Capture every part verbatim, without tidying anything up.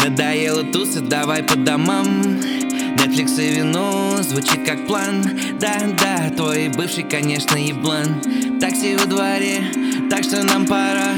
Надоело тусы, давай по домам. Netflix и вино, звучит как план. Да-да, твой бывший, конечно, еблан. Такси во дворе, так что нам пора.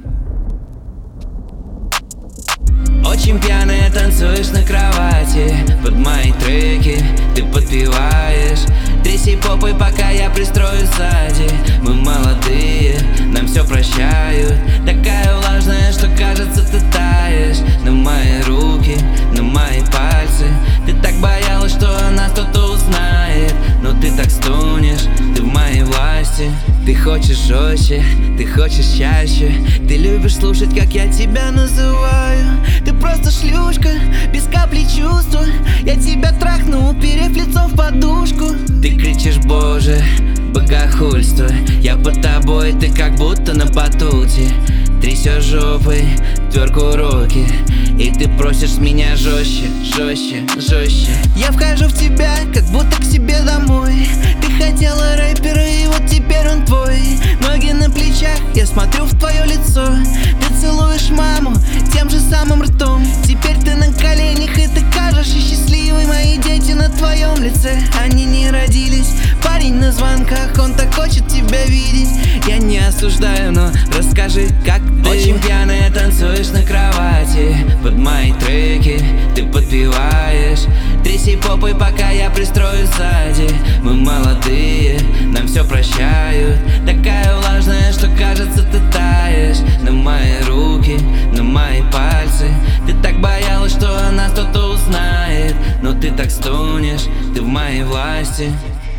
Очень пьяная танцуешь на кровати под мои треки, ты подпеваешь. Тряси попой, пока я пристрою сзади. Мы молодые, нам все прощают. Такая влажная, что кажется ты таешь. На мои руки, на мои пальцы. Ты так боялась, что она кто-то узнает. Но ты так стонешь, ты в моей власти. Ты хочешь жестче, ты хочешь чаще. Ты любишь слушать, как я тебя называю. Ты просто шлюшка, без капли чувства. Я тебя трахну, уперев лицом в подушку. Ты кричишь: боже, богохульство. Я под тобой, ты как будто на батуте. Трясешь жопой, тверку руки. И ты просишь меня жестче, жестче, жестче. Я вхожу в тебя, как будто к себе домой. Ты хотела рэпера, и вот теперь он твой. Ноги на плечах, я смотрю в твое лицо. Ты целуешь маму тем же самым ртом. Теперь ты на коленях, и ты кажешься счастливой. Мои дети на твоем лице, они не родились. Парень на звонках, он так хочет тебя видеть. Я не осуждаю, но расскажи, как ты. Очень пьяная танцуешь на кровати под мои треки, ты подпеваешь. Тряси попой, пока я пристрою сзади. Мы молодые, нам все прощают. Такая влажная, что кажется ты таешь. На мои руки, на мои пальцы. Ты так боялась, что она кто-то узнает. Но ты так стонешь, ты в моей власти.